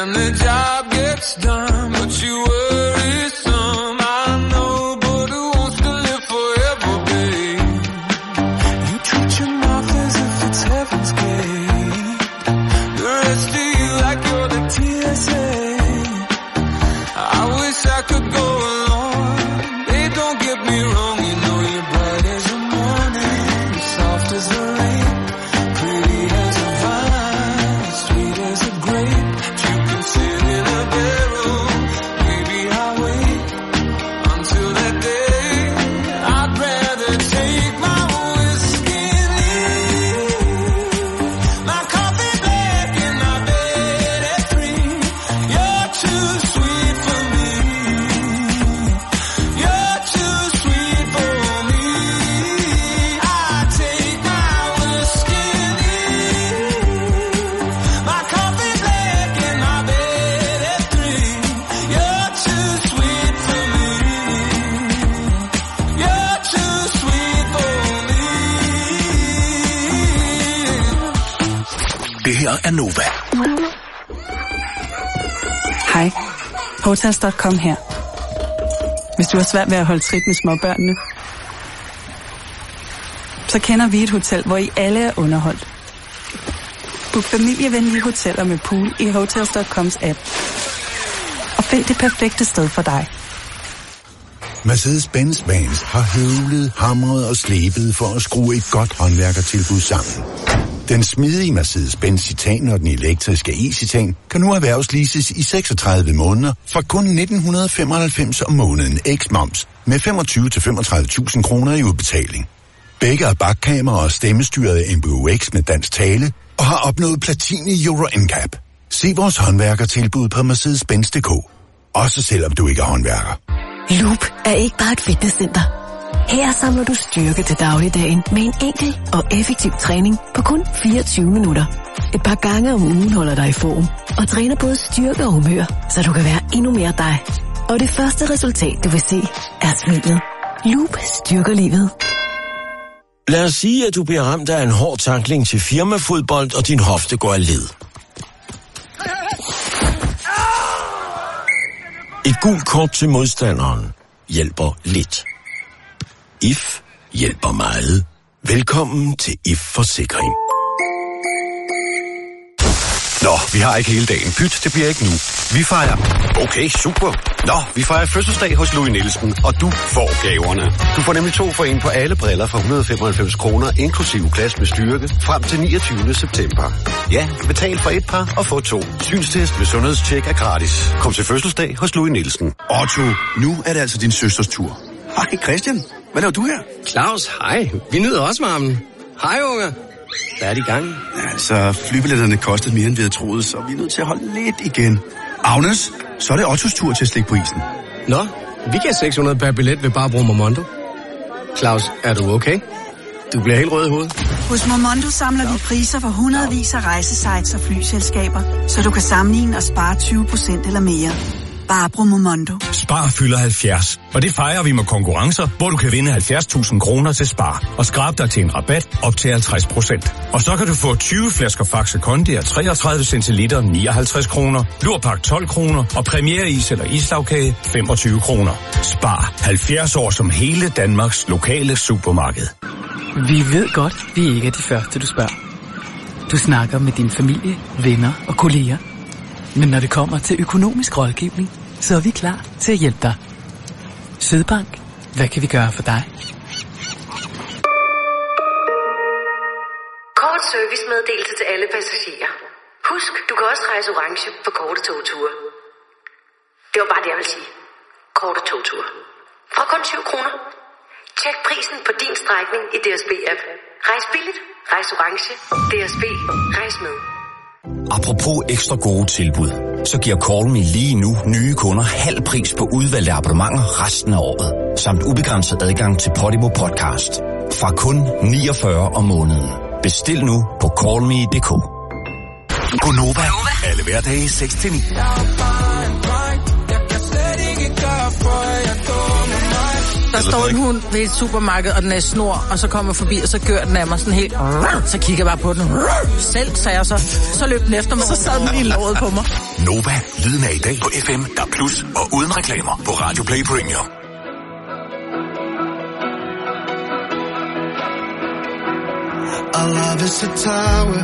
and the job gets done, but you worry some. I know, but who wants to live forever, babe? You treat your mouth as if it's heaven's gate. The rest of you like you're the TSA. I wish I could go along. Babe, don't get me wrong, you know you're bright as the morning, soft as the rain, pretty as a vine, sweet as a grape. You can sit in a barrel, maybe I'll wait until that day. I'd rather take my whiskey and leave my coffee black in my bed at 3. You're too sweet for me. You're too sweet for me. I take my whiskey and leave my coffee black in my bed at 3. You're too sweet for me. You're too sweet for me. Det her er Nova. Hej, Hotels.com her. Hvis du har svært ved at holde trit med småbørnene, så kender vi et hotel, hvor I alle er underholdt. Book familievenlige hoteller med pool i Hotels.coms app. Og find det perfekte sted for dig. Mercedes-Benz Vans har høvlet, hamret og slebet for at skrue et godt håndværkertilbud sammen. Den smidige Mercedes-Benz Citan og den elektriske e-Citan kan nu erhvervsleases i 36 måneder for kun 1995 om måneden ex-moms med 25-35.000 kroner i udbetaling. Begge er bakkamera og stemmestyret MBUX med dansk tale og har opnået platin i Euro NCAP. Se vores håndværkertilbud på Mercedes-Benz.dk. Også selvom du ikke er håndværker. Loop er ikke bare et fitnesscenter. Her samler du styrke til dagligdagen med en enkel og effektiv træning på kun 24 minutter. Et par gange om ugen holder dig i form og træner både styrke og humør, så du kan være endnu mere dig. Og det første resultat, du vil se, er smilet. Loop styrker livet. Lad os sige, at du bliver ramt af en hård tackling til firmafodbold, og din hofte går af led. Et gult kort til modstanderen hjælper lidt. IF hjælper meget. Velkommen til IF Forsikring. Nå, vi har ikke hele dagen. Pyt, det bliver ikke nu. Vi fejrer... Okay, super. Nå, vi fejrer fødselsdag hos Louis Nielsen, og du får gaverne. Du får nemlig 2 for 1 på alle briller for 195 kroner, inklusive glas med styrke, frem til 29. september. Ja, betal for et par og få 2. Synstest med sundhedstjek er gratis. Kom til fødselsdag hos Louis Nielsen. Otto, nu er det altså din søsters tur. Hej Christian, hvad laver du her? Claus, hej. Vi nyder også varmen. Hej, unger. Hvad er det i gang? Altså, flybilletterne kostede mere, end vi havde troet, så vi er nødt til at holde lidt igen. Agnes, så er det Ottos tur til at slikke på isen. Nå, vi giver 600 per billet ved bare at bruge Momondo. Claus, er du okay? Du bliver helt rød i hovedet. Hos Momondo samler vi priser for hundredvis af rejsesites og flyselskaber, så du kan sammenligne og spare 20% eller mere. Bare brug Momondo. Spar fylder 70, og det fejrer vi med konkurrencer, hvor du kan vinde 70.000 kroner til Spar og skrab dig til en rabat op til 50%. Og så kan du få 20 flasker Faxe Kondi af 33 centiliter 59 kroner, Lurpak 12 kroner og premiereis eller islagkage 25 kroner. Spar 70 år som hele Danmarks lokale supermarked. Vi ved godt, vi ikke er de første, du spørger. Du snakker med din familie, venner og kolleger. Men når det kommer til økonomisk rådgivning, så er vi klar til at hjælpe dig. Sydbank. Hvad kan vi gøre for dig? Kort servicemeddelelse til alle passagerer. Husk, du kan også rejse orange på korte togture. Det var bare det, jeg vil sige. Korte togture. Fra kun 20 kroner. Tjek prisen på din strækning i DSB-app. Rejs billigt. Rejs orange. DSB. Rejs med. Apropos ekstra gode tilbud, så giver CallMe lige nu nye kunder halv pris på udvalgte abonnementer resten af året, samt ubegrænset adgang til Podimo Podcast. Fra kun 49 om måneden. Bestil nu på callme.dk. Gonova. Alle hverdage 6-9. Der står en hund ved et supermarked, og den er i snor, og så kommer forbi, og så gør den af mig sådan helt... Så kigger jeg bare på den. Selv, sagde jeg så. Så løb den efter mig, så sad den lige i låret på mig. Nova, lyden af i dag på FM, der plus og uden reklamer på Radio Play Premium. Our love is a tower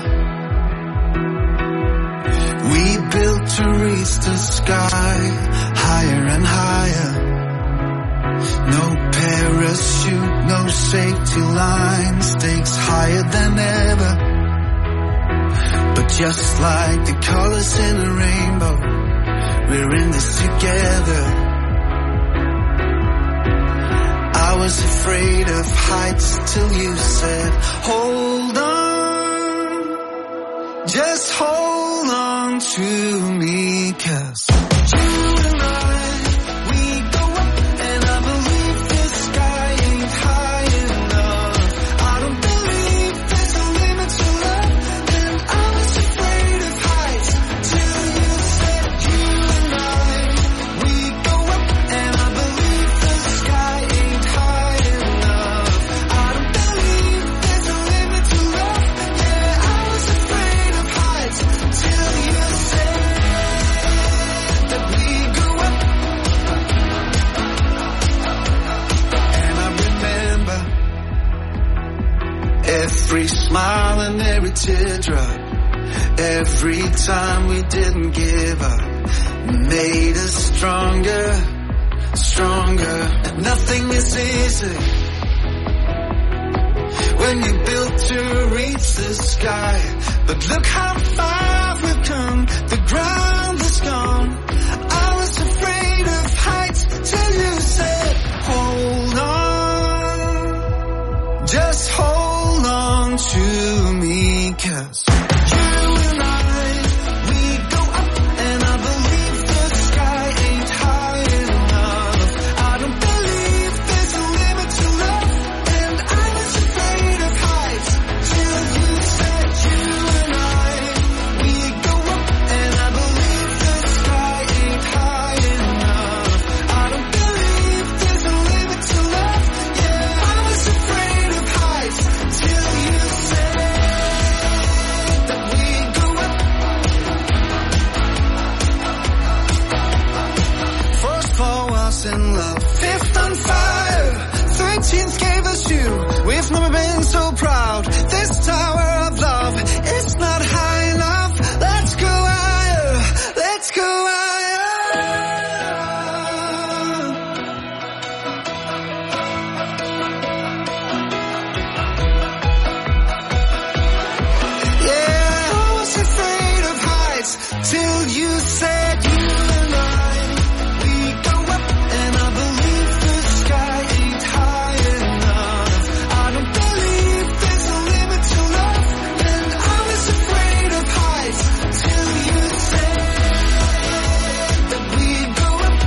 we built to reach the sky, higher and higher. No parachute, no safety line, stakes higher than ever. But just like the colors in a rainbow, we're in this together. I was afraid of heights till you said, hold on, just hold on to me, 'cause you and I, we go up and I believe the sky ain't high enough. I don't believe there's a limit to love, and I was afraid of heights till you said, you and I, we go up and I believe the sky ain't high enough. I don't believe there's a limit to love, yeah, I was afraid of heights till you said that we go up. And I remember every smile and every teardrop, every time we didn't give up, made us stronger, stronger. And nothing is easy when you built to reach the sky. But look how far we've come, the ground is gone. I was afraid of heights till you said, hold on, just hold on to me, 'cause you and I, we go up and I believe the sky ain't high enough. I don't believe there's a limit to love, and I was afraid of heights till you said, you and I, we go up and I believe the sky ain't high enough. I don't believe there's a limit to love, yeah, I was afraid of heights till you said that we go up. First floor was in love, fifth on fire, 13th gave us you. We've never been so proud. This tower of love is not high enough. Let's go higher, let's go higher. Yeah, I was afraid of heights till you said, you and I, we go up and I believe the sky ain't high enough. I don't believe there's a limit to love, and I was afraid of heights till you said that we go up,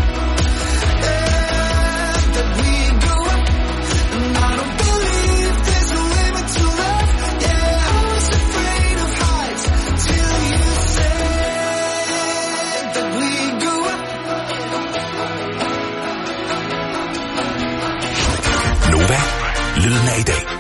that we go up. And I don't believe there's a limit to love, yeah, I was afraid of heights till you said that we go up. Nova, lyden af i dag.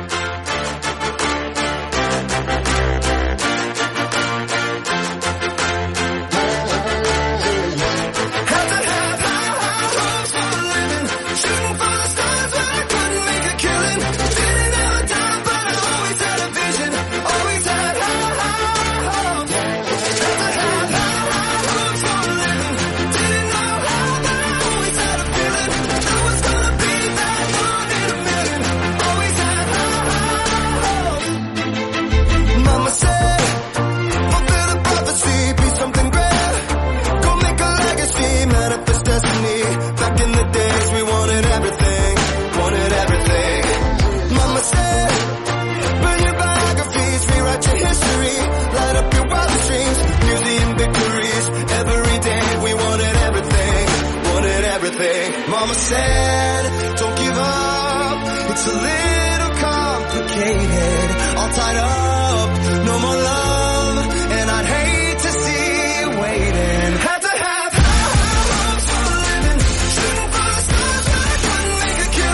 Had to have high hopes for a living, shooting for the stars when I couldn't make a killing. Didn't have a dime, but I always had a vision, always had high hopes. Had to have high hopes for a living, didn't know how, but I always had a feeling I was gonna be that one in a million. Always had high hopes. Mama said, fulfill the prophecy, be something great. Go make a legacy, manifest destiny. Back in the days we wanted everything, wanted everything. Mama said, burn your biographies, rewrite your history, light up your wildest dreams, museum victories. Every day we wanted everything, wanted everything. Mama said, don't give up, it's a little complicated, all tied up, no more love, and I'd hate to see you waiting. Had to have high hopes for a living, shooting for the stars when I couldn't make a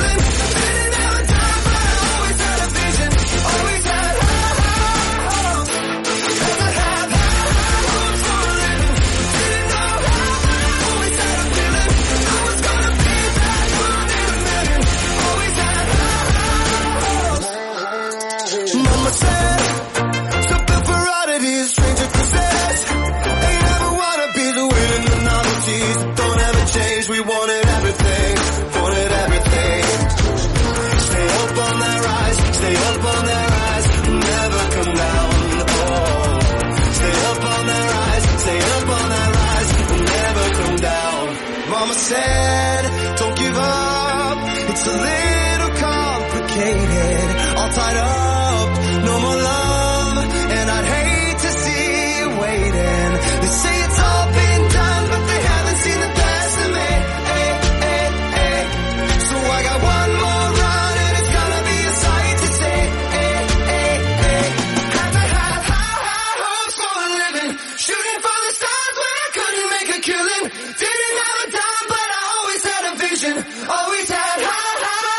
tied up, no more love, and I'd hate to see you waiting. They say it's all been done, but they haven't seen the best of me. So I got one more run, and it's gonna be a sight to see. Had to have high hopes for a living, shooting for the stars when I couldn't make a killing. Didn't have a dime, but I always had a vision, always had high hopes.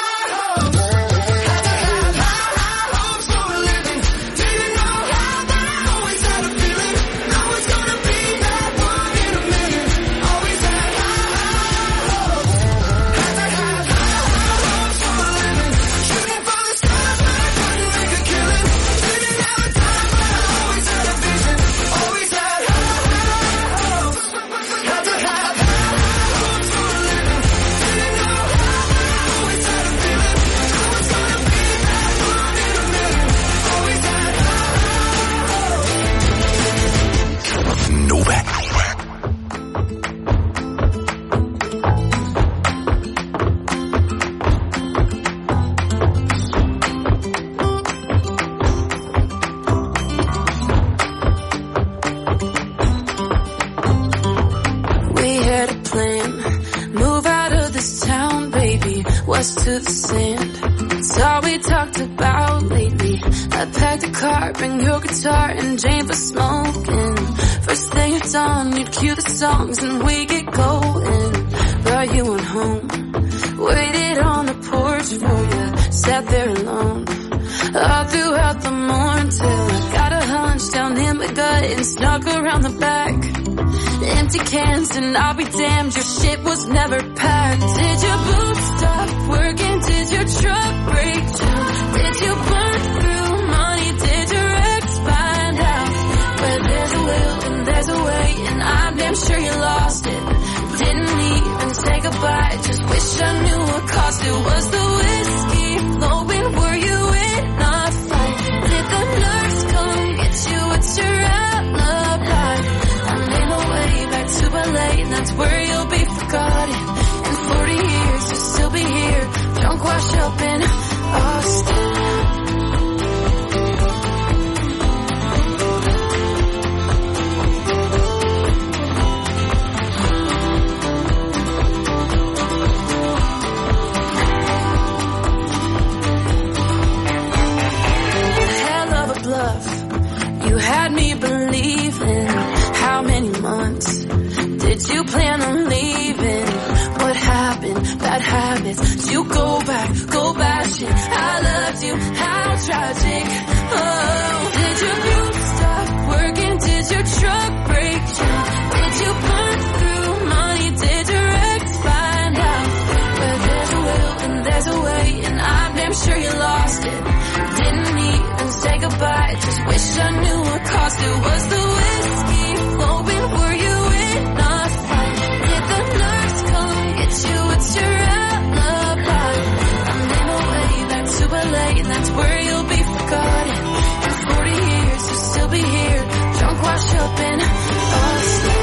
To the sand, it's all we talked about lately. I packed a car, bring your guitar and Jane for smoking. First thing at dawn, you'd cue the songs and we get going. Brought you on home, waited on the porch for you, sat there alone all throughout the morning till I got a hunch down in my gut and snuck around the back. Empty cans and I'll be damned, your shit was never packed. Did your boots stop working? Did your truck break down? Did you burn through money? Did your ex find out? Where there's a will and there's a way, and I'm damn sure you lost it. Didn't even say goodbye, just wish I knew what cost it. Was the whiskey flowing? Were you in a fight? Did the nurse come get you? What's your alibi? To LA, and that's where you'll be forgotten. In 40 years, you'll still be here, drunk, washed up in Austin. Hell of a bluff, you had me believing. How many months did you plan on leaving? What happened? Bad habits. Did you go bashing? I loved you. How tragic. Oh, did your boots stop working? Did your truck break down? Did you burn through money? Did your ex find out? Where there's a will and there's a way, and I'm damn sure you lost it. Didn't even say goodbye, just wish I knew what cost it. Was the whiskey flowing? Were you in a fight? Did the nurse come get you? What's your alibi? I'm in a way back to LA, and that's where you'll be forgotten. In 40 years, you'll still be here, drunk, washed up in Austin.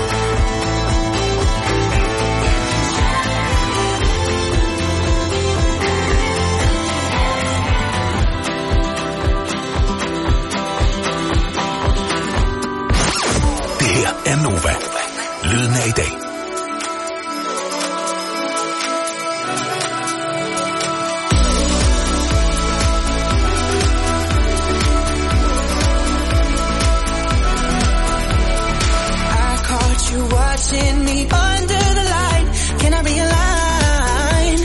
Er Nova. Lyden af i dag. I caught you watching me under the light. Can I be a line?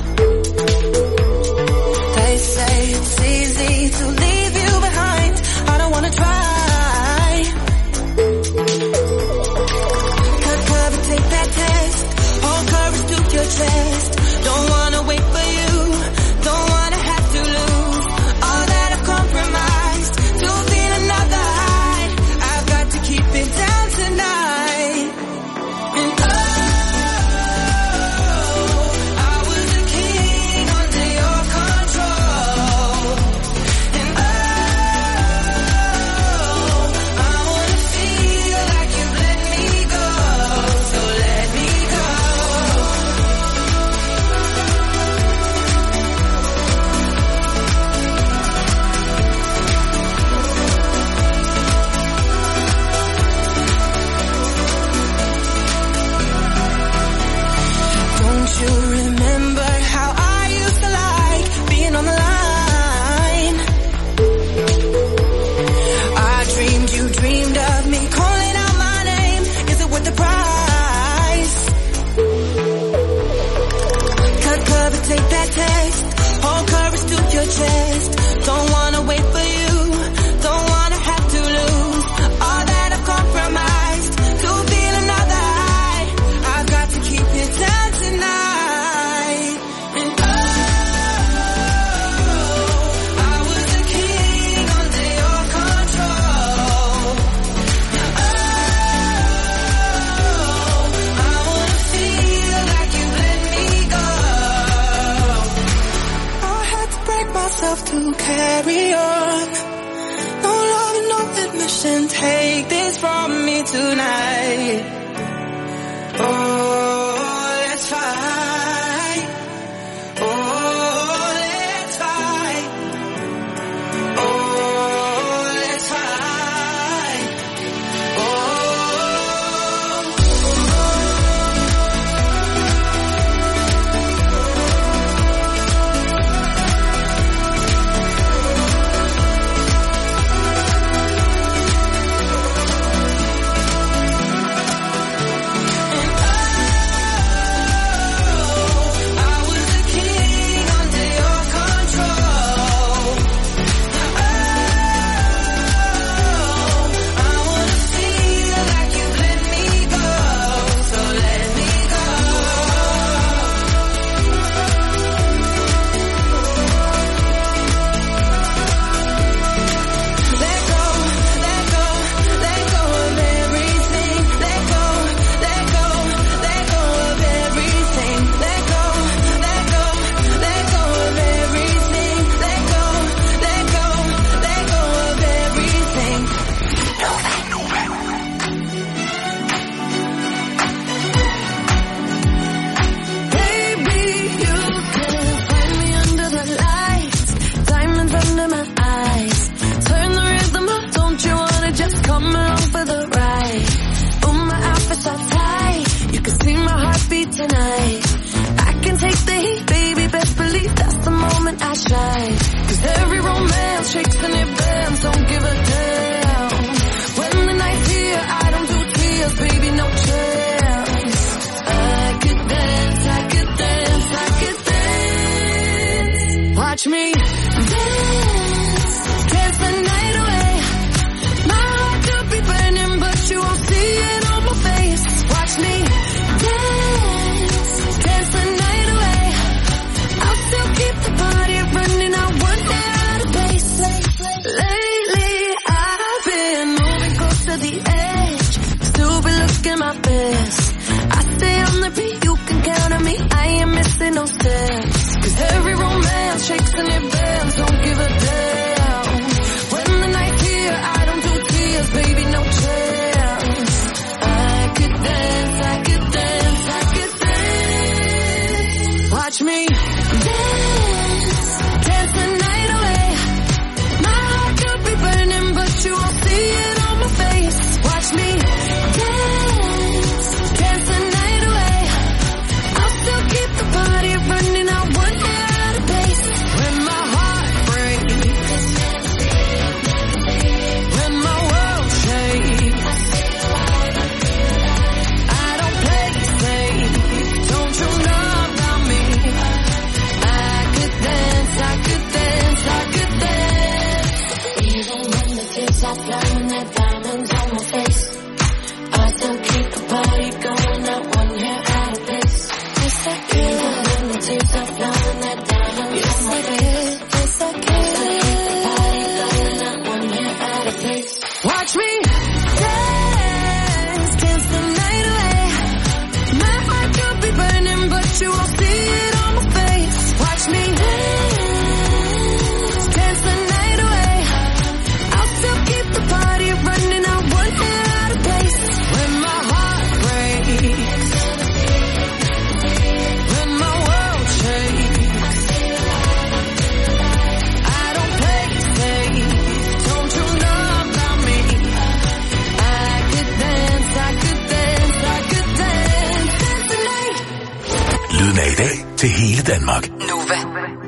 They say it's easy to leave you behind. I don't wanna try. carry on. No love and no admission. Take this from me tonight. Oh, let's fight. Oh, let's fight. Oh, let's fight. Tonight, I can take the heat, baby. Best believe that's the moment I shine. 'Cause every romance shakes and it bends. Don't give a damn. When the night's here, I don't do tears, baby. No chance. I could dance, I could dance, I could dance. Watch me dance, dance the night away. My heart could be burning, but you won't see it on my face. Watch me dance, dance the night away. I'll still keep the party running. I want that out of pace. Lately I've been moving close to the edge. Still be looking my best. I stay on the beat, you can count on me. I ain't missing no steps. 'Cause every romance shakes and it bends. Don't give a damn. When the night's here, I don't do tears, baby. No chance. I could dance, I could dance, I could dance. Watch me dance, dance the night away. My heart could be burning, but you won't see it on my face. Watch me dance, dance the night away. I'll still keep the party running. I want it out of pace. When my heart breaks, when my world shakes, I don't play it safe. Don't you know about me? I could dance, I could dance, I could dance. Even when the tears are flowing, that diamonds on my face, I still keep the party going. Not one hair out of place. Yes, I can. Even when the tears are flowing, that diamonds on my face, yes, I can. I still keep the party going. Not one hair out of place. Watch me dance, dance the night away. My heart could be burning, but you won't see it on my face. Watch me dance, dance the night away. I'll still keep the party running. I want it out of place. When my heart breaks, when my world shakes, I don't play it safe. Don't you know about me? I could dance, I could dance, I could dance, dance tonight. Lyden af i dag til hele Danmark. Nova.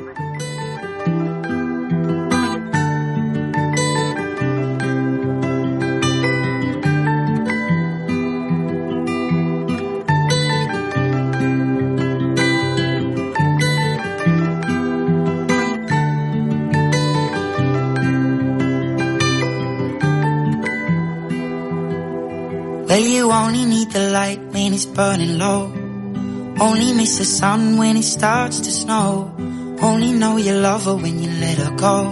Well, you only need the light when it's burning low. Only miss the sun when it starts to snow. Only know you love her when you let her go.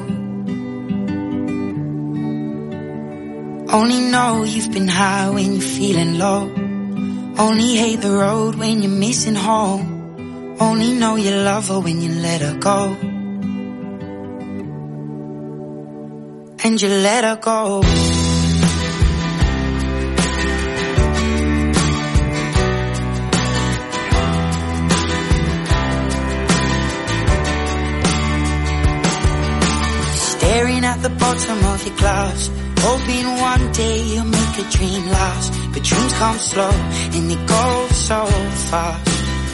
Only know you've been high when you're feeling low. Only hate the road when you're missing home. Only know you love her when you let her go. and you let her go. Staring at the bottom of your glass, hoping one day you'll make a dream last. But dreams come slow and they go so fast.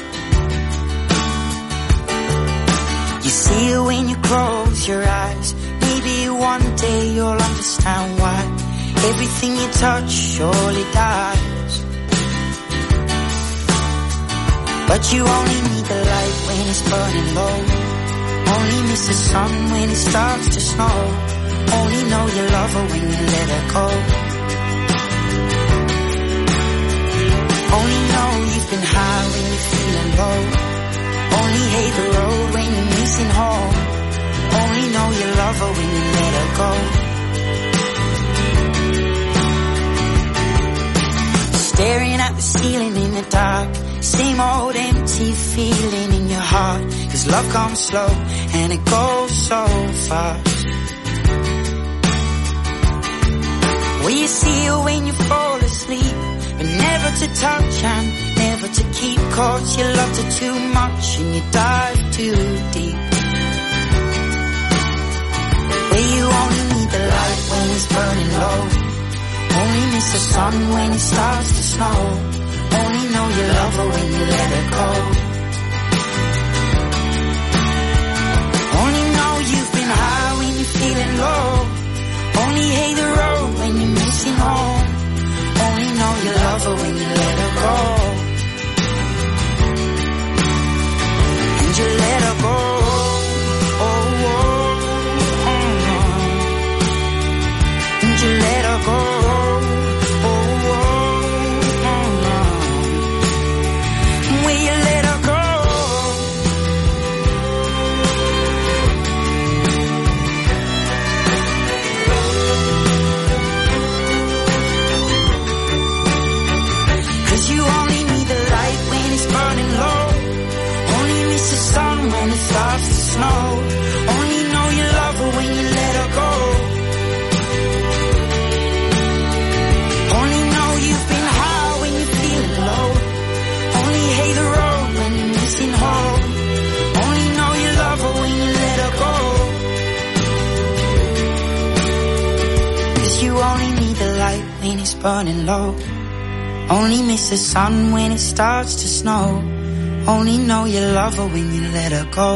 You see it when you close your eyes. Maybe one day you'll understand why everything you touch surely dies. But you only need the light when it's burning low. Only miss the sun when it starts to snow. Only know you love her when you let her go. Only know you've been high when you're feeling low. Only hate the road when you're missing home. Only know you love her when you let her go. Staring at the ceiling in the dark, same old empty feeling in your heart. 'Cause love comes slow and it goes so fast. Will you see her when you fall asleep, but never to touch and never to keep? 'Cause you loved her too much and you dive too deep. Where you only need the light when it's burning low. Only miss the sun when it starts to snow. Only know you love her when you let her go. Only know you've been high when you're feeling low. Only hate the road when you're missing home. Only know you love her when you let her go. And you let her go. Oh, oh, oh. And you let her go. When it starts to snow, only know you love her when you let her go. Only know you've been high when you're feeling low. Only hate the road when you're missing home. Only know you love her when you let her go. 'Cause you only need the light when it's burning low. Only miss the sun when it starts to snow. Only know you love her when you let her go.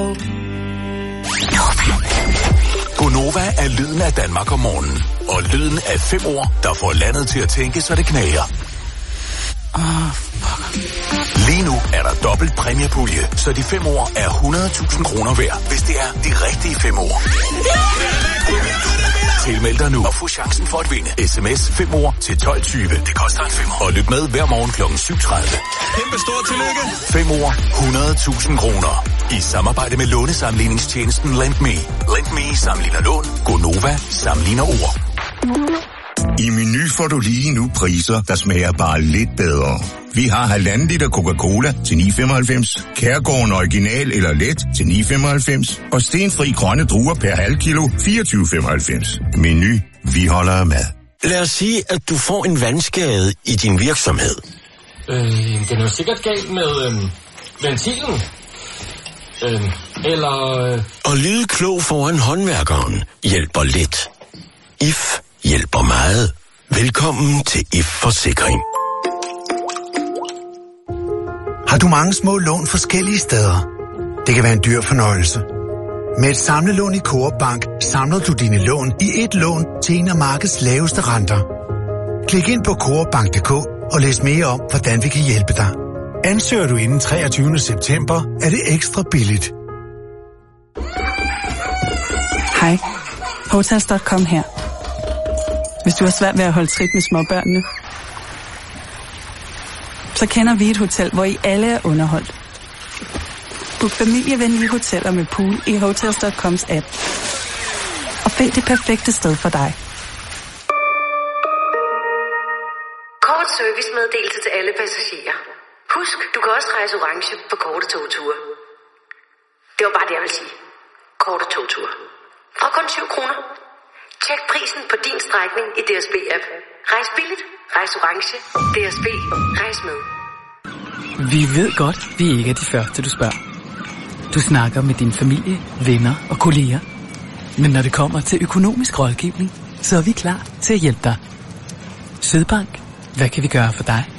Gonova er lyden af Danmark om morgenen. Og lyden af 5 ord, der får landet til at tænke, så det knager. Lige nu er der dobbelt præmiepulje, så de 5 ord er 100.000 kroner værd, hvis det er de rigtige 5 ord. Tilmeld dig nu og få chancen for at vinde. SMS 5 ord til 12.20. Det koster en 5. Og lyt med hver morgen kl. 7.30. Kæmpe stort tillykke. 5 ord, 100.000 kroner. I samarbejde med lånesamligningstjenesten LendMe. LendMe sammenligner lån. Gonova sammenligner ord. I Meny får du lige nu priser, der smager bare lidt bedre. Vi har 1,5 liter Coca-Cola til 9,95, Kærgården Original eller Let til 9,95 og stenfri grønne druer per halv kilo 24,95. Meny, vi holder af mad. Lad os sige, at du får en vandskade i din virksomhed. Den er jo sikkert galt med ventilen. Og lyde klog foran håndværkeren hjælper lidt. IF hjælper meget. Velkommen til IF Forsikring. Har du mange små lån forskellige steder? Det kan være en dyr fornøjelse. Med et samlelån i Coop Bank samler du dine lån i ét lån til en af markedets laveste renter. Klik ind på coopbank.dk og læs mere om, hvordan vi kan hjælpe dig. Ansøger du inden 23. september, er det ekstra billigt. Hej, Hotels.com her. Hvis du har svært ved at holde trit med småbørnene, så kender vi et hotel, hvor I alle er underholdt. Book familievenlige hoteller med pool i Hotels.coms app. Og find det perfekte sted for dig. Kort servicemeddelelse til alle passagerer. Husk, du kan også rejse orange på korte togture. Det var bare det, jeg vil sige. Korte togture. Fra kun 7 kroner. Check prisen på din strækning i DSB-app. Rejs billigt, rejs orange. DSB, rejs med. Vi ved godt, vi ikke er de første, du spørger. Du snakker med din familie, venner og kolleger. Men når det kommer til økonomisk rådgivning, så er vi klar til at hjælpe dig. Sydbank. Hvad kan vi gøre for dig?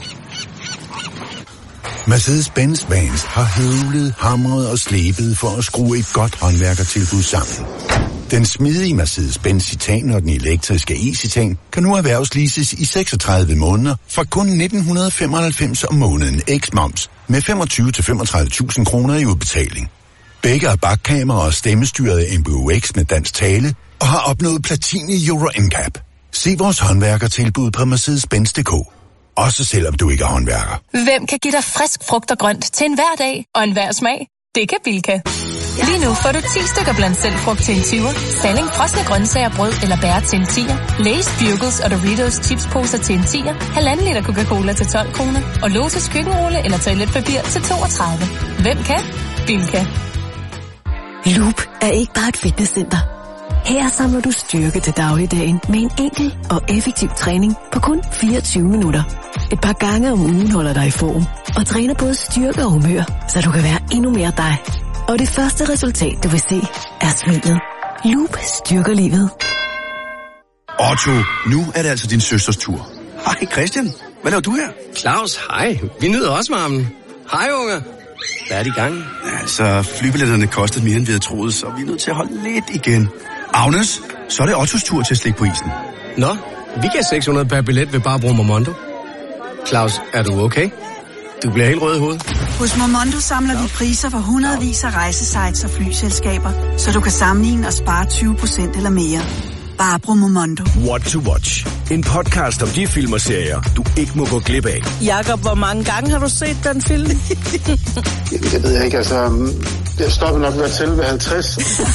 Mercedes-Benz Vans har høvlet, hamret og slebet for at skrue et godt håndværkertilbud sammen. Den smidige Mercedes-Benz Citan og den elektriske e-Citan kan nu erhvervsleases i 36 måneder for kun 1995 om måneden x-moms med 25-35.000 kroner i udbetaling. Begge er bakkamera og stemmestyret MBUX med dansk tale og har opnået platin i Euro NCAP. Se vores håndværkertilbud på Mercedes-Benz.dk. Også selvom du ikke er håndværker. Hvem kan give dig frisk frugt og grønt til enhver dag og enhver smag? Det kan Bilka. Lige nu får du 10 stykker blandt selv frugt til en 20'er, Salling frosne grøntsager, brød eller bær til en 10'er, Lay's Bugles og Doritos chipsposer til en 10'er, 1,5 liter Coca-Cola til 12 kroner og Lotus køkkenrulle eller toiletpapir til 32. Hvem kan? Bilka. Loop er ikke bare et fitnesscenter. Her samler du styrke til dagligdagen med en enkel og effektiv træning på kun 24 minutter. Et par gange om ugen holder dig i form og træner både styrke og humør, så du kan være endnu mere dig. Og det første resultat, du vil se, er smilet. Loop styrker livet. Otto, nu er det altså din søsters tur. Hej Christian, hvad laver du her? Claus, hej. Vi nyder også varmen. Hej unger. Hvad er de gang? Altså, flybilletterne kostede mere end vi havde troet, så vi er nødt til at holde lidt igen. Agnes, så er det Ottos tur til at slikke på isen. Nå, vi giver 600 per billet ved bare at bruge Momondo. Claus, er du okay? Du bliver helt rød i hovedet. Hos Momondo samler vi priser for hundredvis af rejsesites og flyselskaber, så du kan sammenligne og spare 20% eller mere. Bare brug Momondo. What to Watch. En podcast om de film og serier, du ikke må gå glip af. Jakob, hvor mange gange har du set den film? Det ved jeg ikke, altså. Jeg stopper nok ved til ved 50.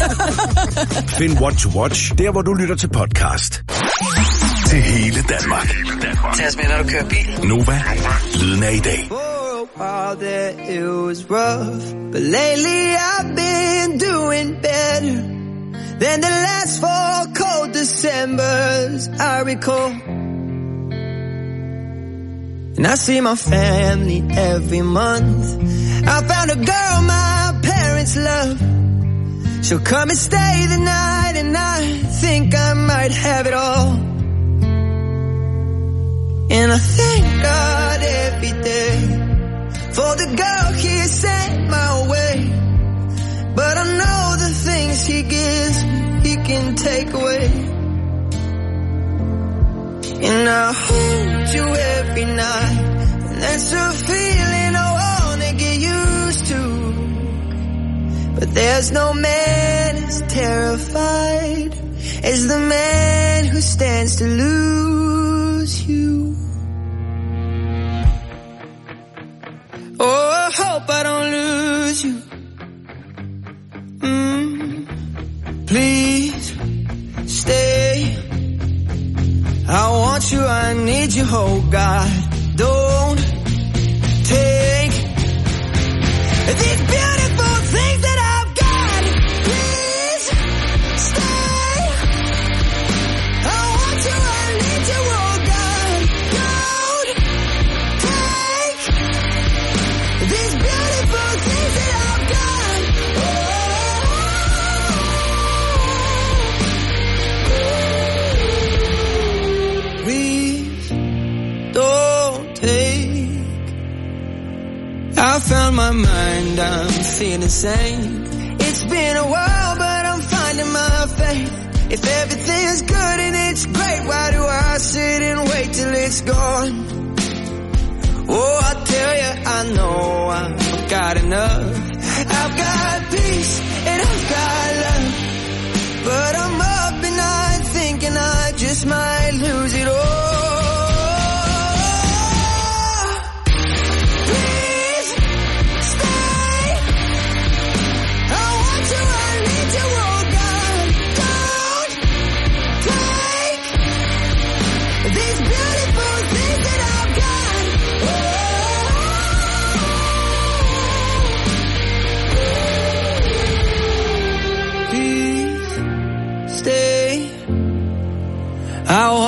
Find What to Watch, der hvor du lytter til podcast. Til hele Danmark. Tag os med, når du kører bil. Nova, lyden af i dag. All that it was rough, but lately I've been doing better than the last 4 cold Decembers I recall. And I see my family every month. I found a girl my parents love. She'll come and stay the night, and I think I might have it all. And I thank God every day for the girl he sent my way. But I know the things he gives he can take away. And I hold you every night, and that's a feeling I wanna get used to. But there's no man as terrified as the man who stands to lose you. Oh, I hope I don't lose you. Please stay. I want you, I need you, oh God. Don't take these beautiful things that I've got. Please stay. I want you, I need you, oh God. Don't take these beautiful things that I've got. Please don't take. I found my mind, I'm feeling sane. It's been a while, but I'm finding my faith. If everything's good and it's great, why do I sit and wait till it's gone? Oh, I tell you, I know I've got enough. I've got peace and I've got love. But I'm up at night thinking I just might lose it all. Please stay. I want you, I need you, oh God. Don't take these beautiful things that I've got. Please stay.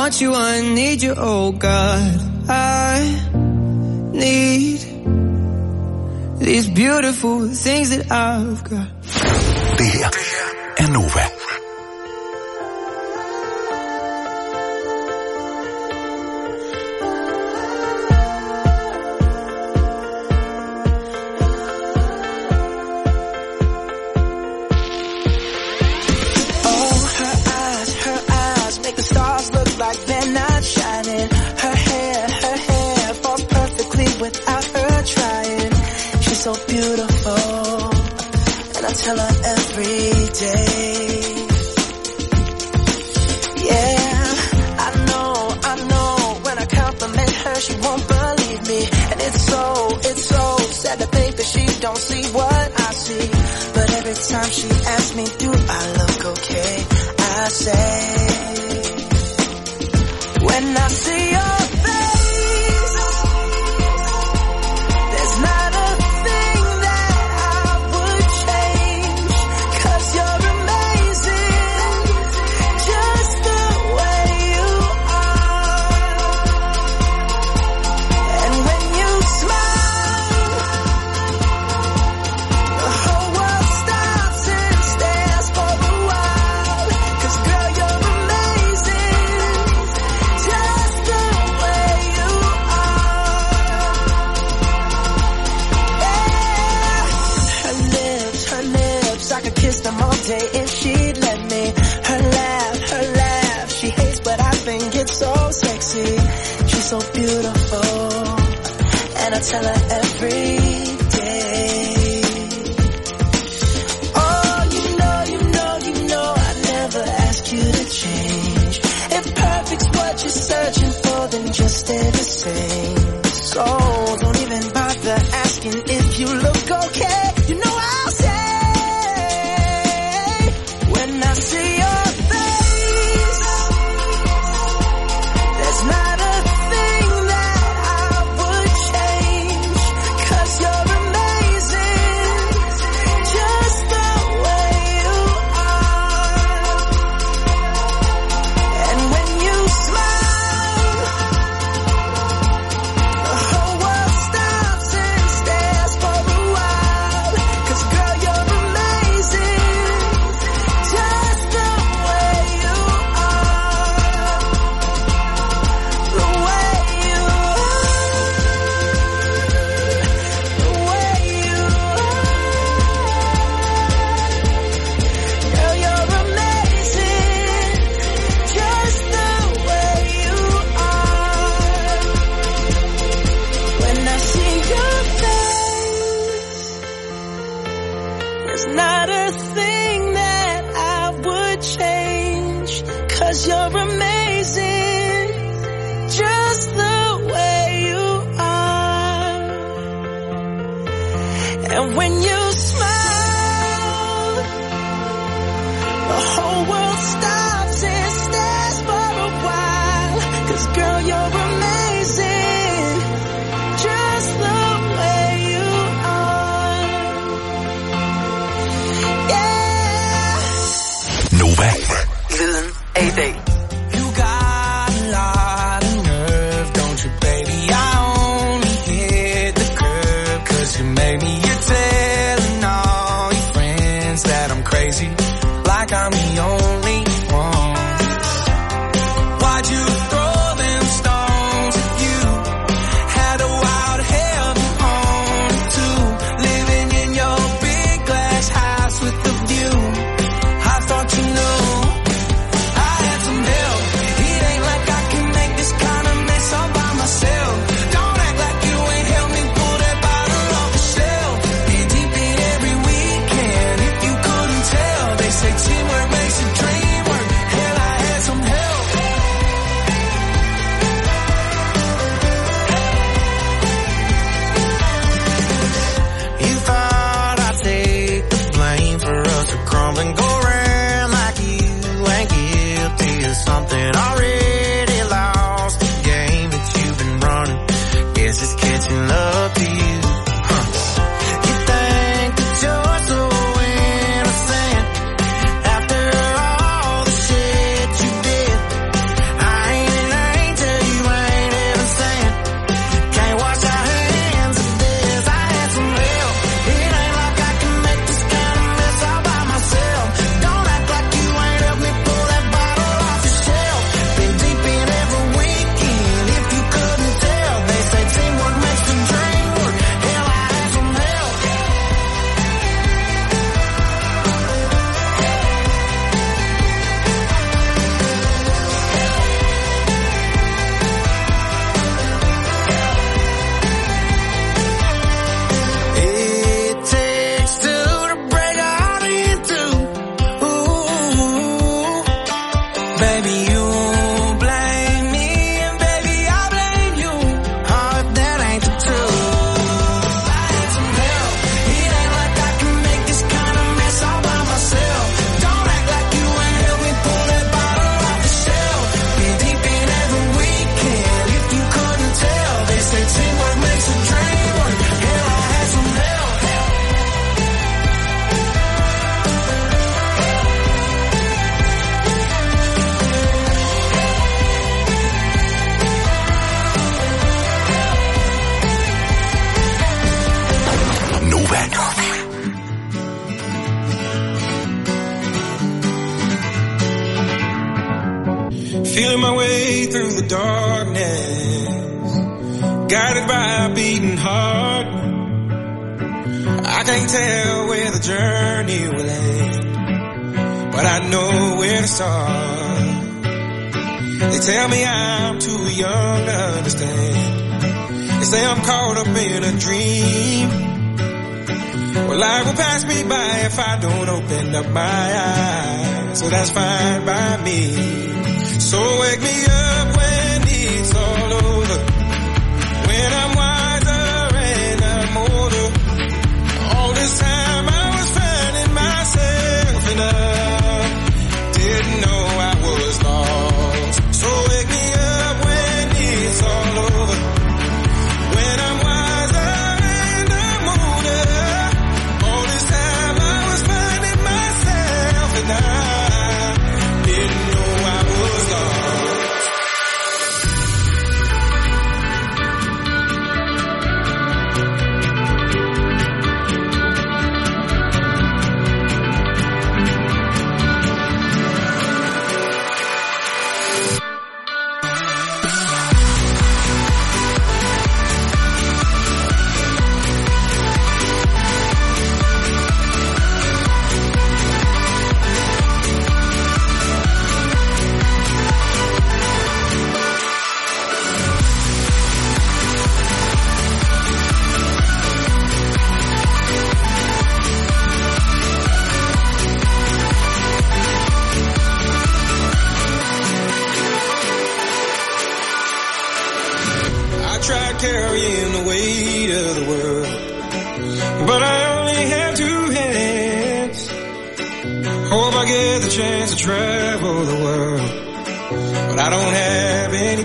want you, I need you, oh God. I need these beautiful things that I've got. Det her er Nova. So beautiful, and I tell her every day. Yeah, I know, when I compliment her, she won't believe me. And it's so sad to think that she don't see what I see. But every time she asks me, do I look okay? I say, when I see your face, there's not a them all day if she'd let me. Her laugh, she hates but I think it's so sexy. She's so beautiful, and I tell her every day. Oh, you know I never ask you to change. If perfect's what you're searching for, then just stay the same. So don't even bother asking if you look okay. You know I'll say, when I see your face, there's not a thing that I would change. 'Cause you're amazing, just the way you are. And when you smile, Feeling my way through the darkness, guided by a beating heart. I can't tell where the journey will end, but I know where to start. They tell me I'm too young to understand. They say I'm caught up in a dream. Well, life will pass me by if I don't open up my eyes, so that's fine by me. So wake me up when it's all over, when I'm wiser and I'm older. All this time I was finding myself and I didn't know I was lost. So wake me up when it's all over, when I'm wiser and I'm older. All this time I was finding myself and I didn't know I was lost. Carrying the weight of the world, but I only have two hands. Hope I get the chance to travel the world, but I don't have any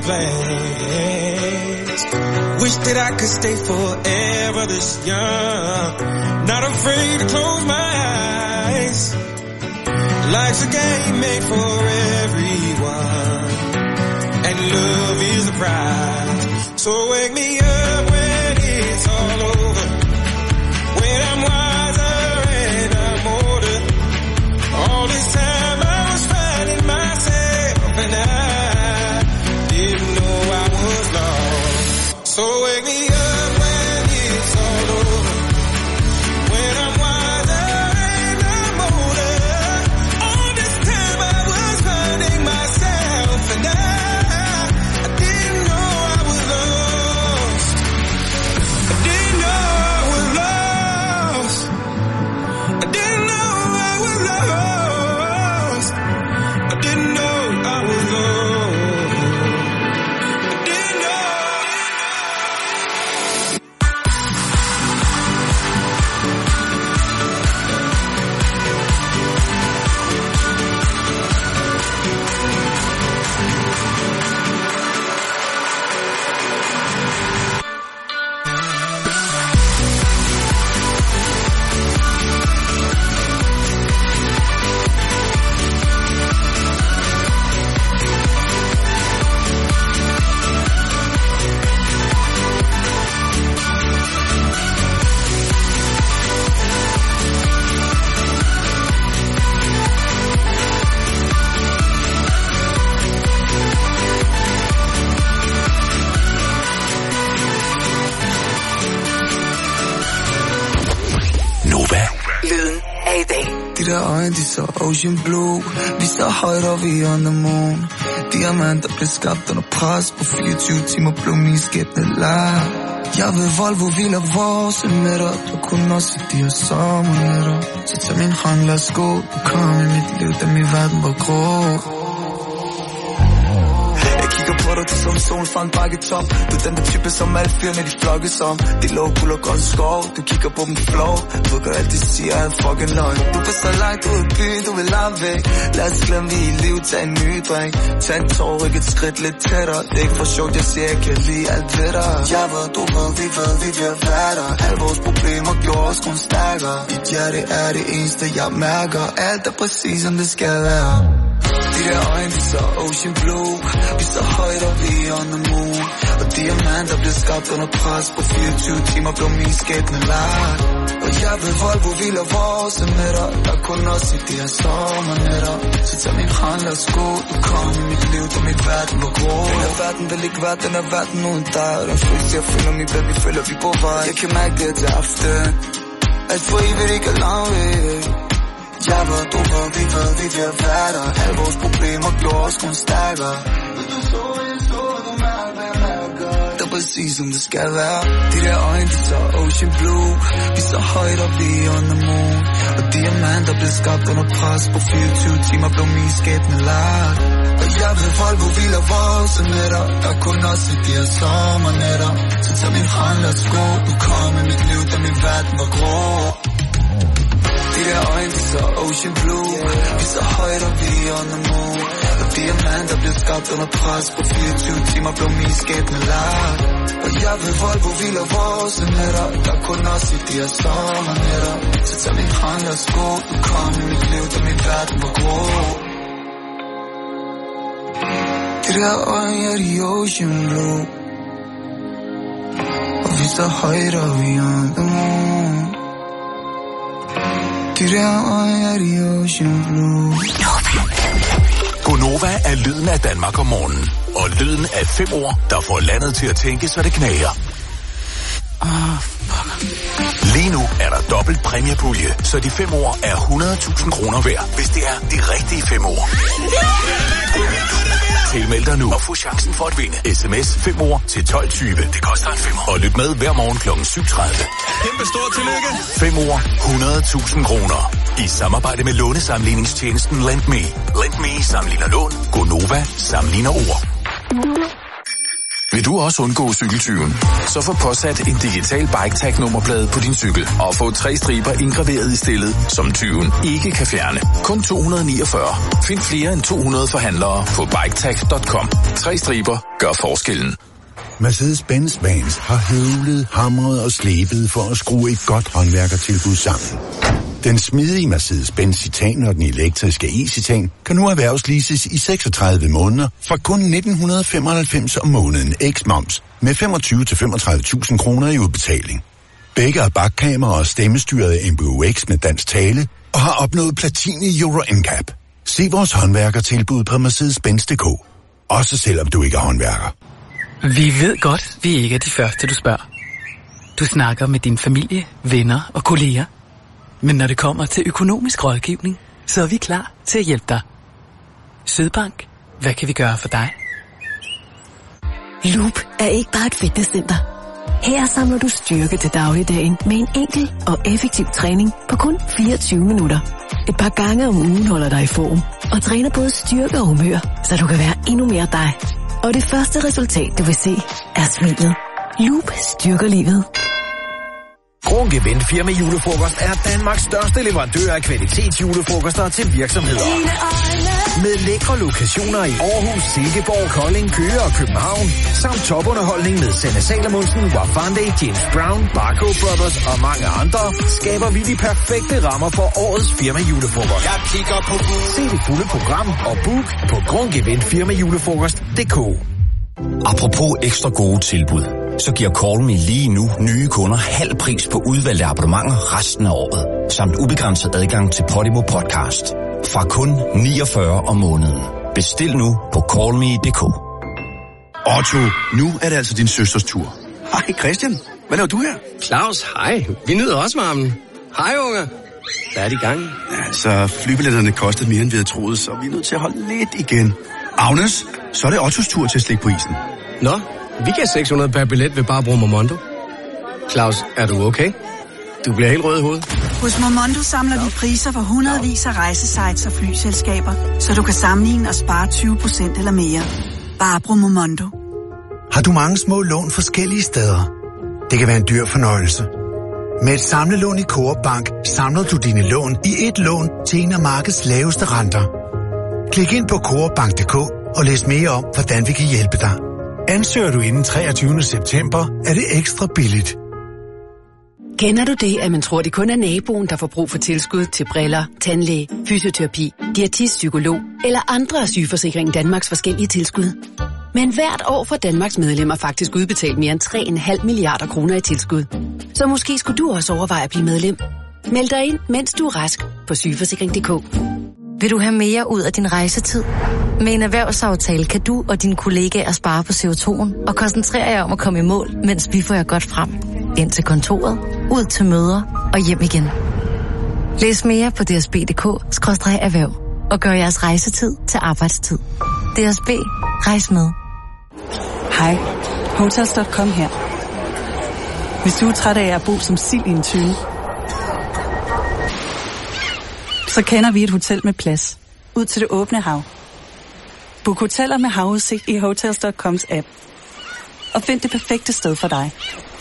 plans. Wish that I could stay forever this young, not afraid to close my eyes. Life's a game made for everyone, and love is the prize. So wake me up when it's all over, when I'm wiser and I'm older. All this time I was finding myself and I didn't know I was lost. So wake me up when it's all over, when I'm wiser and I'm older. All this time I was finding myself and I didn't know I was lost. I didn't know I was lost. I didn't know I was lost. I didn't know I was lost. I didn't know. De der øjne, de så ocean blue. Vi står højt og vi on the moon. Diamanter blev skabt under pres. På 24 timer blev min skæbne lag. Jeg ved Volvo hviler vores midter. Du kunne også de her sommernetter. Så tag min hånd, lad os gå. Du kom i mit liv, da min verden var grå. På dig som sol fra en bakketop. Du er den der type som alle fyrene de flokkes om. De lå guld og grøn skov. Du kigger på dem flow. Du gør alt de siger er en fucking løgn. Du vil så langt ud i byen, du vil langt væk. Lad os glemme vi i liv, tag en ny drink. Tag en tår, ryk et skridt lidt tættere. Det er ikke for sjovt, jeg siger, jeg kan lide alt ved dig. Jeg ved, du ved, vi vil være der. Alle vores problemer gjorde os kun stærkere. Mit hjerte er det eneste, jeg mærker. Alt er præcis som det skal være. De der øjne, de så ocean blue. Vi så højt og vi on the moon. Og diamanter bliver skabt under pres. På 24 timer blev min skæbne lagt. Og jeg ved Volvo hviler vores nætter. Der er kun os i de her sommernætter. Så tag min hånd, lad os gå. Du kom i mit liv, da mit verden var grå. Den her verden vil ikke være den her verden uden dig. Den følelse jeg føler mig, baby, føler vi på vej. Jeg kan mærke det til aften. Alt for evigt ikke er langt. Jeg var du var vi ved at være der. Alle vores problemer gjorde os kun stærkere. Du så, du mærker, hvad jeg mærker. Det er præcis som det skal være. De der øjne, de så ocean blue. Vi så højt og vi on the moon. Og diamanter blev skabt under pres. På 24 timer blev min skæbne lagt. Og jeg ved Volvo hviler vores nætter. Der er kun os i de her sommernætter. Så tag min hånd, lad os gå. Du kom i mit liv, da min verden var grå. De der øjne, de så ocean blue. Vi så højt og vi on the moon. Og diamanter blev skabt under pres. På 24 timer blev min skæbne lagt. Og jeg ved Volvo hviler vores nætter. Der er kun os i de her sommernætter. Så tag min hånd, lad os gå. Du kom i mit liv, da min verden var grå. De der øjne, ja, de ocean blue. Og vi så højt og vi on the moon. Gonova er lyden af Danmark om morgenen. Og lyden af 5 ord, der får landet til at tænke, så det knager. Lige nu er der dobbelt præmiepulje, så de 5 ord er 100.000 kroner værd, hvis det er de rigtige 5 ord. Tilmeld dig nu og få chancen for at vinde. SMS 5 ord til 12.20. Det koster en 5. Og lyt med hver morgen kl. 7.30. Kæmpe stort tillykke. 5 ord, 100.000 kroner. I samarbejde med lånesamligningstjenesten Lend Me. Lend Me sammenligner lån. Gonova sammenligner ord. Vil du også undgå cykeltyven? Så få påsat en digital bike-tag-nummerplade på din cykel og få 3 striber indgraveret i stillet, som tyven ikke kan fjerne. Kun 249. Find flere end 200 forhandlere på biketag.com. 3 striber gør forskellen. Mercedes-Benz Vans har høvlet, hamret og slebet for at skrue et godt håndværkertilbud sammen. Den smidige Mercedes-Benz Citan og den elektriske e-Citan kan nu erhvervsleases i 36 måneder fra kun 1995 om måneden x-moms med 25-35.000 kroner i udbetaling. Begge har bakkamera og stemmestyret MBUX med dansk tale og har opnået platin i Euro NCAP. Se vores håndværkertilbud på Mercedes-Benz.dk. Også selvom du ikke er håndværker. Vi ved godt, vi ikke er de første, du spørger. Du snakker med din familie, venner og kolleger. Men når det kommer til økonomisk rådgivning, så er vi klar til at hjælpe dig. Sydbank, hvad kan vi gøre for dig? Loop er ikke bare et fitnesscenter. Her samler du styrke til dagligdagen med en enkel og effektiv træning på kun 24 minutter. Et par gange om ugen holder dig i form og træner både styrke og humør, så du kan være endnu mere dig. Og det første resultat, du vil se, er smilet. Loop styrker livet. Grunk Event Firma Julefrokost er Danmarks største leverandør af kvalitetsjulefrokoster til virksomheder. Med lækre lokationer i Aarhus, Silkeborg, Kolding, Køge og København, samt topunderholdning med Sanne Salomonsen, Wafande, James Brown, Barco Brothers og mange andre, skaber vi de perfekte rammer for årets Firma Julefrokost. Jeg kigger på Se det fulde program og book på grunkeventfirmajulefrokost.dk. Apropos ekstra gode tilbud, så giver Call Me lige nu nye kunder halv pris på udvalgte abonnementer resten af året, samt ubegrænset adgang til Podimo Podcast. Fra kun 49 om måneden. Bestil nu på callme.dk. Otto, nu er det altså din søsters tur. Hej Christian, hvad laver du her? Claus, hej. Vi nyder også varmen. Hej unge. Hvad er det i gang? Altså, flybilletterne kostede mere, end vi havde troet, så vi er nødt til at holde lidt igen. Agnes, så er det Ottos tur til at slikke på isen. Nå, vi giver 600 per billet ved bare at bruge Momondo. Claus, er du okay? Du bliver helt rød i hovedet. Hos Momondo samler vi priser for hundredvis af rejsesites og flyselskaber, så du kan sammenligne og spare 20% eller mere. Bare brug Momondo. Har du mange små lån forskellige steder? Det kan være en dyr fornøjelse. Med et samlelån i Coop Bank samler du dine lån i et lån til en af markedets laveste renter. Klik ind på coopbank.dk og læs mere om, hvordan vi kan hjælpe dig. Ansøger du inden 23. september, er det ekstra billigt. Kender du det, at man tror, det kun er naboen, der får brug for tilskud til briller, tandlæge, fysioterapi, diætist, psykolog eller andre af Sygeforsikringen Danmarks forskellige tilskud? Men hvert år får Danmarks medlemmer faktisk udbetalt mere end 3,5 milliarder kroner i tilskud. Så måske skulle du også overveje at blive medlem. Meld dig ind, mens du er rask på sygeforsikring.dk. Vil du have mere ud af din rejsetid? Med en erhvervsaftale kan du og dine kollegaer spare på CO2'en og koncentrere jer om at komme i mål, mens vi får jer godt frem. Ind til kontoret, ud til møder og hjem igen. Læs mere på dsb.dk/erhverv og gør jeres rejsetid til arbejdstid. DSB. Rejs med. Hej, Hotels.com her. Hvis du er træt af at bo som sild i en tønde, så kender vi et hotel med plads. Ud til det åbne hav. Book hoteller med havudsigt i Hotels.coms app. Og find det perfekte sted for dig.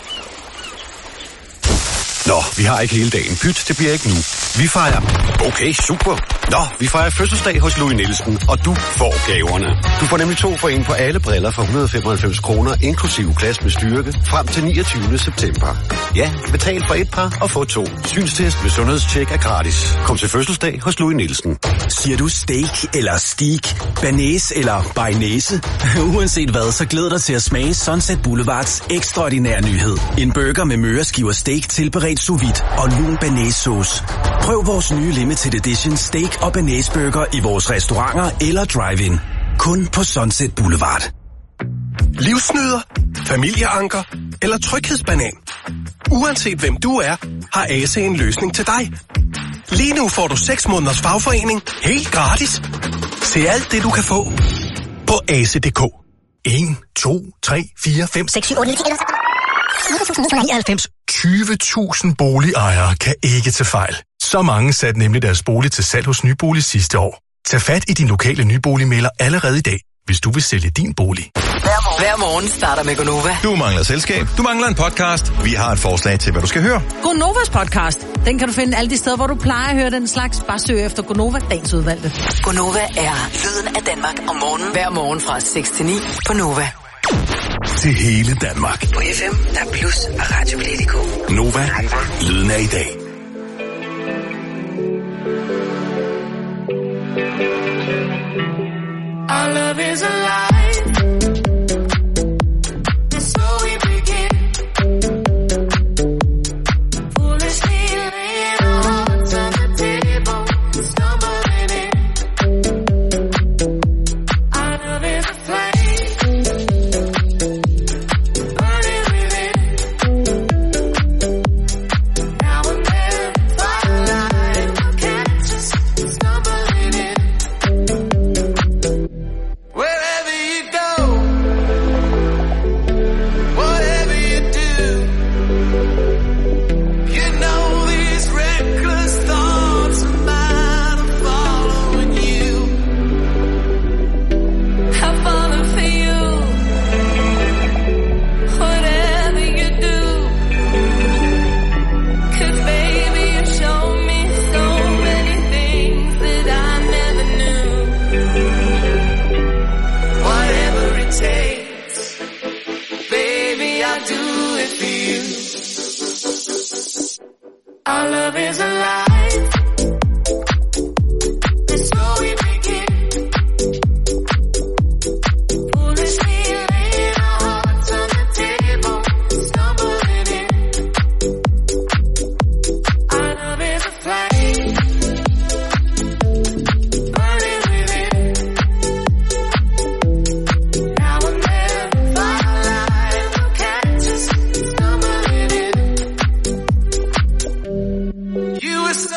Nå, vi har ikke hele dagen. Pyt, det bliver ikke nu. Vi fejrer... Okay, super. Nå, vi fejrer fødselsdag hos Louis Nielsen, og du får gaverne. Du får nemlig 2 for 1 på alle briller for 195 kroner, inklusive glas med styrke, frem til 29. september. Ja, betal for et par og få 2. Synstest med sundhedstjek er gratis. Kom til fødselsdag hos Louis Nielsen. Siger du steak eller steak, banæs eller bearnaise? Uanset hvad, så glæder dig til at smage Sunset Boulevards ekstraordinære nyhed. En burger med møreskiver steak tilberedt sous vide og lun banæssauce. Prøv vores nye limited edition steak og banæsburger i vores restauranter eller drive-in. Kun på Sunset Boulevard. Livsnyder, familieanker eller tryghedsbanan. Uanset hvem du er, har ASE en løsning til dig. Lige nu får du 6 måneders fagforening helt gratis. Se alt det, du kan få på ase.dk. 1, 2, 3, 4, 5, 6, 7, 8, 9, 10, 20.000 boligejere kan ikke tage fejl. Så mange satte nemlig deres bolig til salg hos Nybolig sidste år. Tag fat i din lokale nyboligmægler allerede i dag, hvis du vil sælge din bolig. Hver morgen starter med Gonova. Du mangler selskab, du mangler en podcast. Vi har et forslag til, hvad du skal høre. Gonovas podcast. Den kan du finde alle de steder, hvor du plejer at høre den slags. Bare søg efter Gonova, dagens udvalgte. Gonova er lyden af Danmark om morgenen. Hver morgen fra 6 til 9 på Nova. Til hele Danmark. På FM, der er Plus og Radio.dk. Nova, lyden af i dag. Our love is alive. So we begin. Foolishly laying our hearts on the table, stumbling in. Our love is a flame, burning within. Now and then, firelight will catch us stumbling in. Wherever you go, whatever you do, you know these reckless thoughts are mine are following you. I follow for you, whatever you do. 'Cause baby, you show me so many things that I never knew. Whatever it takes, baby, I'll do it for you. Our love is alive. So we begin. Foolishly laying our hearts on the table, stumbling in. Our love is a flame, burning within. Now and then, firelight will catch us stumbling in. You were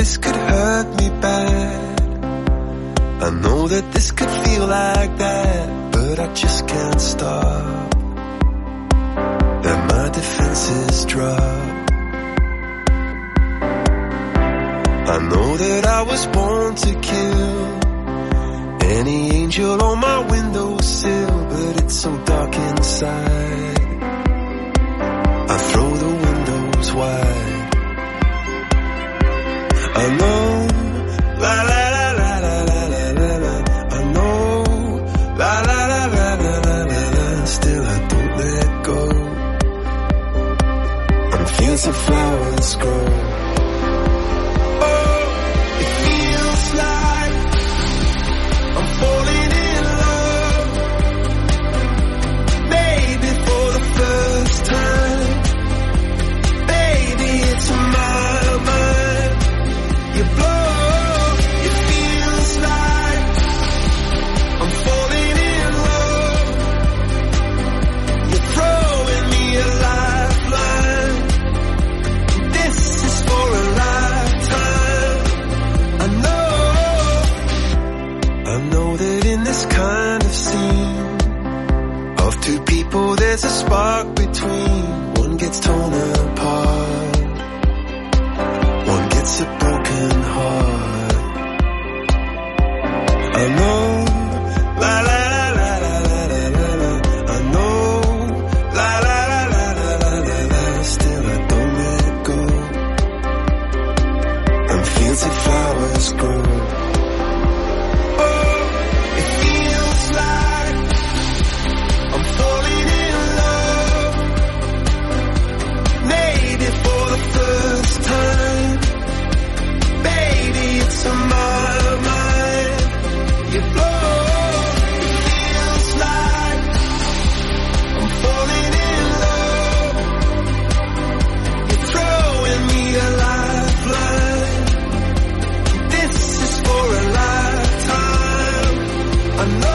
this could hurt me bad. I know that this could feel like that, but I just can't stop. And my defenses drop. I know that I was born to kill any angel on my windowsill, but it's so dark inside. I throw the windows wide. I know, la la la la la la la la. I know, la la la la la la la la. Still I don't let go. On fields of flowers grow. Oh, it feels like I'm falling in love. Maybe for the first time. Baby, it's my mind. You blow, it feels like I'm falling in love. You're throwing me a lifeline. This is for a lifetime. I know that in this kind of scene of two people there's a spark between. One gets torn apart, one gets a broken heart. I know, la la la la la la la la. I know, la la la la la la la la. Still I don't let go. And fields of flowers grow. Oh, it feels like I'm falling in love. Maybe for the first time. Baby, it's on my mind. You blow, it feels like I'm falling in love. You're throwing me a lifeline. This is for a lifetime. I know.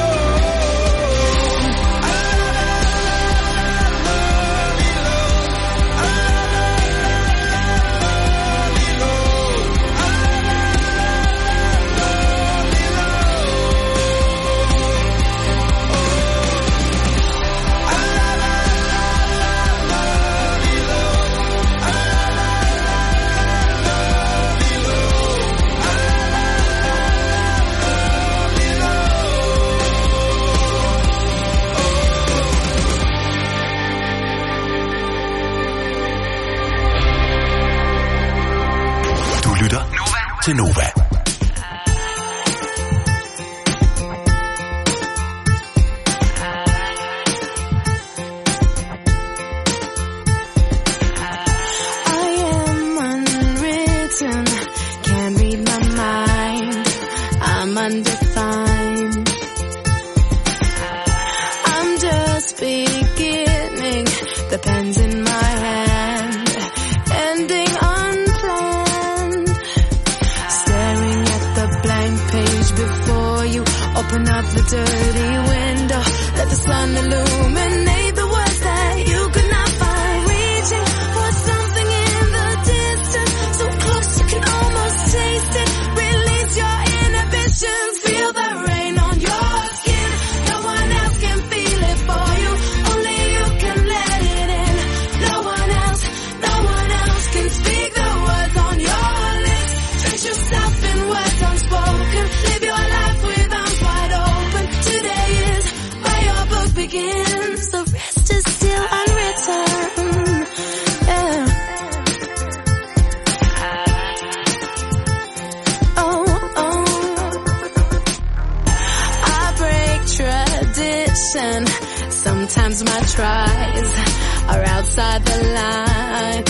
Du lytter til Nova. I am unwritten, can't read my mind. I'm undefined. I'm just beginning, the pen's in my hand, ending unplanned. Staring at the blank page before you, open up the dirty window, let the sun illuminate the words that you could not find. Reaching for something in the distance, so close you can almost taste it. Release your inhibitions, feel the rain on your skin. No one else can feel it for you, only you can let it in. No one else can speak the words on your lips. Drench yourself in words unspoken, live your life with arms wide open. Today is where your book begins, the rest is still unwritten. Yeah. Oh, oh. I break tradition. Sometimes my tries are outside the line.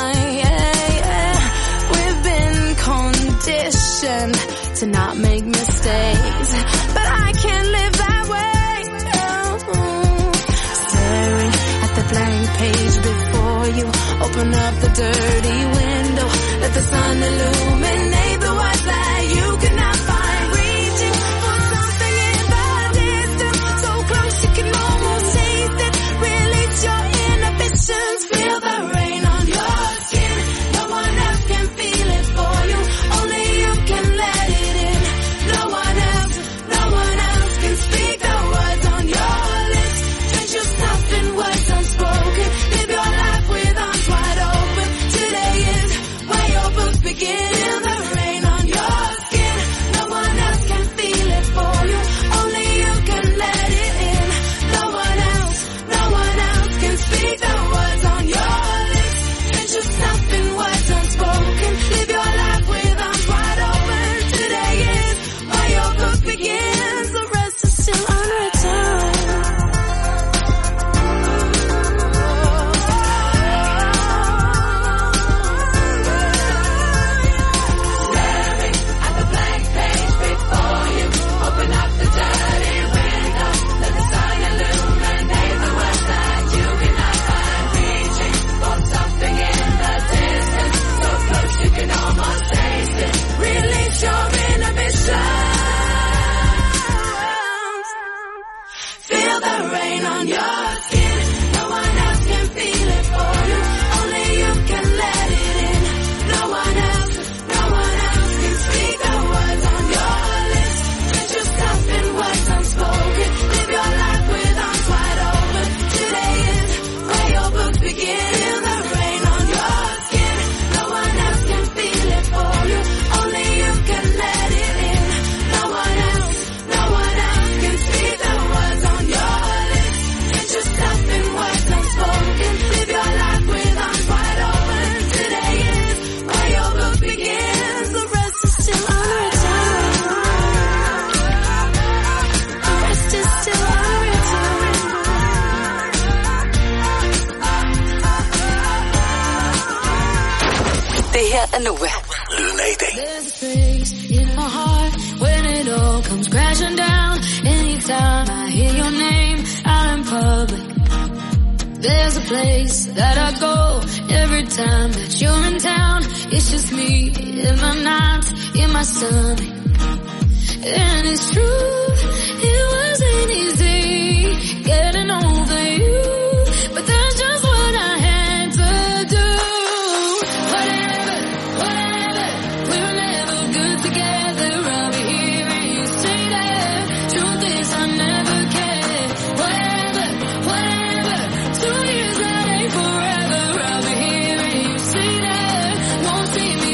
We've been conditioned to not make mistakes, but I can't live that way. Oh. Staring at the blank page before you, open up the dirty window, let the sun illuminate the words that you could not find. Reaching for something in the distance, so close you can almost taste it. Release your inhibitions, feel the rain on your skin. No one else can feel it for you, only Det her er Nova. Lyden af i dag. There's a place in my heart when it all comes crashing down. Anytime I hear your name out in public. There's a place that I go every time that you're in town. It's just me in my nights, in my stomach. And it's true, it wasn't easy getting over you, but that's just what I had to do. Whatever, we were never good together. I'll be here and you say that. Truth is I never cared. Whatever, 2 years that ain't forever. I'll be here and you say that. Won't see me